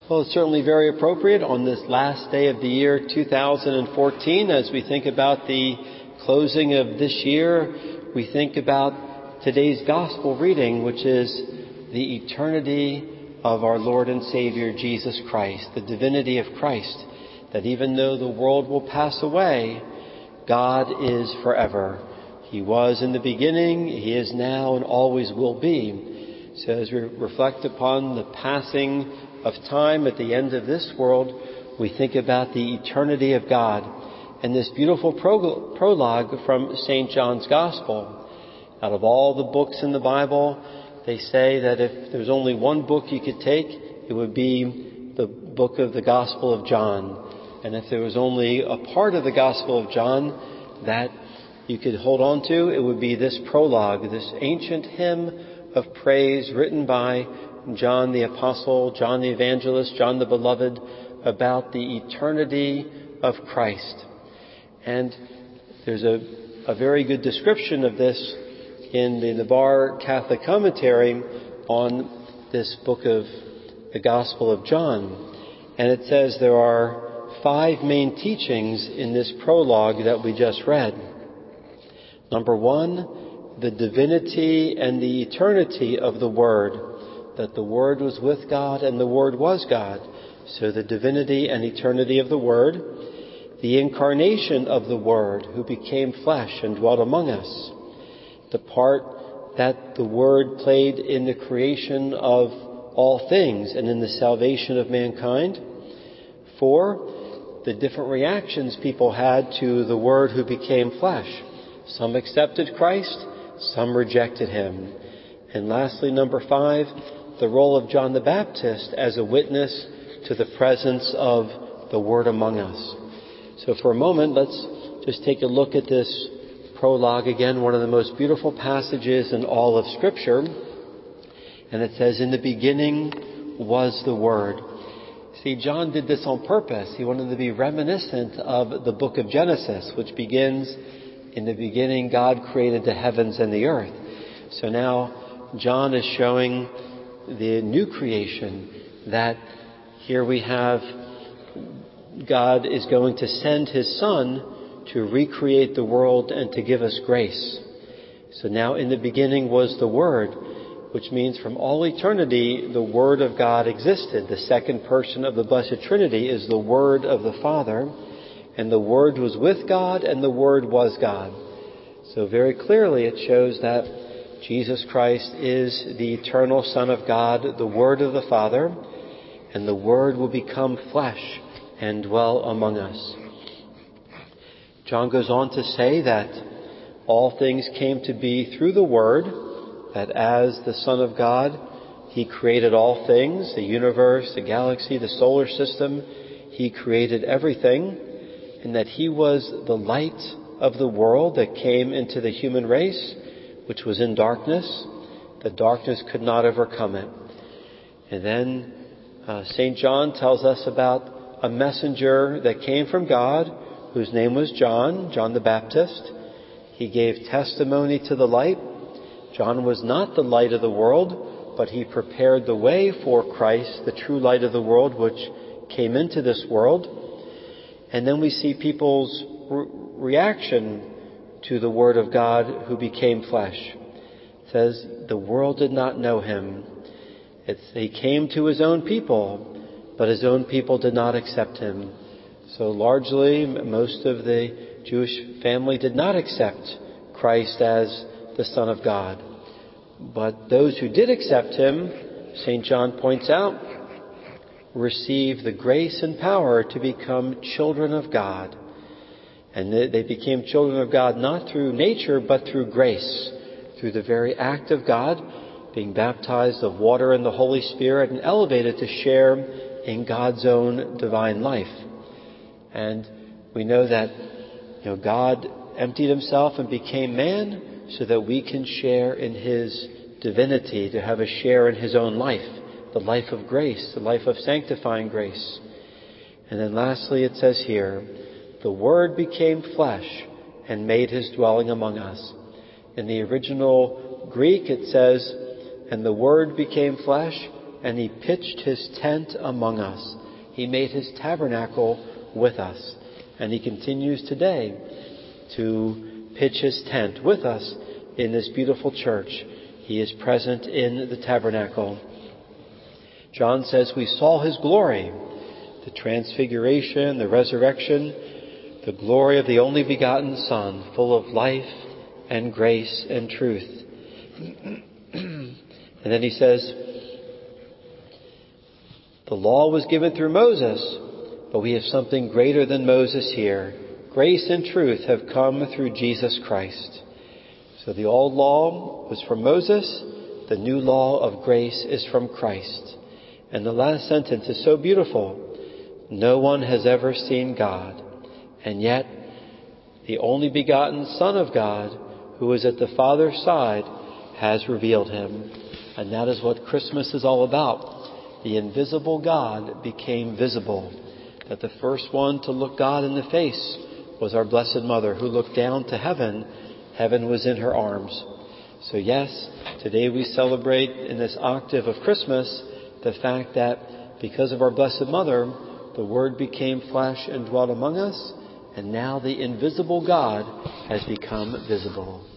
Well, it's certainly very appropriate on this last day of the year 2014 as we think about the closing of this year. We think about today's gospel reading, which is the eternity of our Lord and Savior Jesus Christ, the divinity of Christ, that even though the world will pass away, God is forever. He was in the beginning, He is now, and always will be. So as we reflect upon the passing of time at the end of this world, we think about the eternity of God and this beautiful prologue from St. John's Gospel. Out of all the books in the Bible, they say that if there's only one book you could take, it would be the book of the Gospel of John. And if there was only a part of the Gospel of John that you could hold on to, it would be this prologue, this ancient hymn of praise written by John the Apostle, John the Evangelist, John the Beloved, about the eternity of Christ. And there's a very good description of this in the Nabar Catholic commentary on this book of the Gospel of John. And it says there are 5 main teachings in this prologue that we just read. Number 1, the divinity and the eternity of the Word. That the Word was with God and the Word was God. So the divinity and eternity of the Word. The incarnation of the Word who became flesh and dwelt among us. The part that the Word played in the creation of all things and in the salvation of mankind. 4, the different reactions people had to the Word who became flesh. Some accepted Christ, some rejected Him. And lastly, number 5, the role of John the Baptist as a witness to the presence of the Word among us. So for a moment, let's just take a look at this prologue again, one of the most beautiful passages in all of Scripture. And it says, "In the beginning was the Word." See, John did this on purpose. He wanted to be reminiscent of the book of Genesis, which begins, "In the beginning God created the heavens and the earth." So now John is showing the new creation, that here we have God is going to send His Son to recreate the world and to give us grace. So now in the beginning was the Word, which means from all eternity the Word of God existed. The second person of the Blessed Trinity is the Word of the Father, and the Word was with God and the Word was God. So very clearly it shows that Jesus Christ is the eternal Son of God, the Word of the Father, and the Word will become flesh and dwell among us. John goes on to say that all things came to be through the Word, that as the Son of God, He created all things, the universe, the galaxy, the solar system. He created everything, and that He was the light of the world that came into the human race, which was in darkness. The darkness could not overcome it. And then St. John tells us about a messenger that came from God, whose name was John, John the Baptist. He gave testimony to the light. John was not the light of the world, but he prepared the way for Christ, the true light of the world, which came into this world. And then we see people's reaction to the Word of God who became flesh. It says, the world did not know Him. He came to His own people, but His own people did not accept Him. So largely, most of the Jewish family did not accept Christ as the Son of God. But those who did accept Him, St. John points out, received the grace and power to become children of God. And they became children of God not through nature, but through grace, through the very act of God, being baptized of water and the Holy Spirit and elevated to share in God's own divine life. And we know that God emptied Himself and became man so that we can share in His divinity, to have a share in His own life, the life of grace, the life of sanctifying grace. And then lastly it says here, the Word became flesh and made His dwelling among us. In the original Greek it says, and the Word became flesh and he pitched his tent among us. He made his tabernacle with us. And he continues today to pitch his tent with us in this beautiful church. He is present in the tabernacle. John says we saw his glory, the transfiguration, the resurrection, the glory of the only begotten Son, full of life and grace and truth. And then he says, the law was given through Moses, but we have something greater than Moses here. Grace and truth have come through Jesus Christ. So the old law was from Moses. The new law of grace is from Christ. And the last sentence is so beautiful. No one has ever seen God. And yet, the only begotten Son of God, who is at the Father's side, has revealed him. And that is what Christmas is all about. The invisible God became visible. That the first one to look God in the face was our Blessed Mother, who looked down to heaven. Heaven was in her arms. So yes, today we celebrate in this octave of Christmas the fact that because of our Blessed Mother, the Word became flesh and dwelt among us, and now the invisible God has become visible.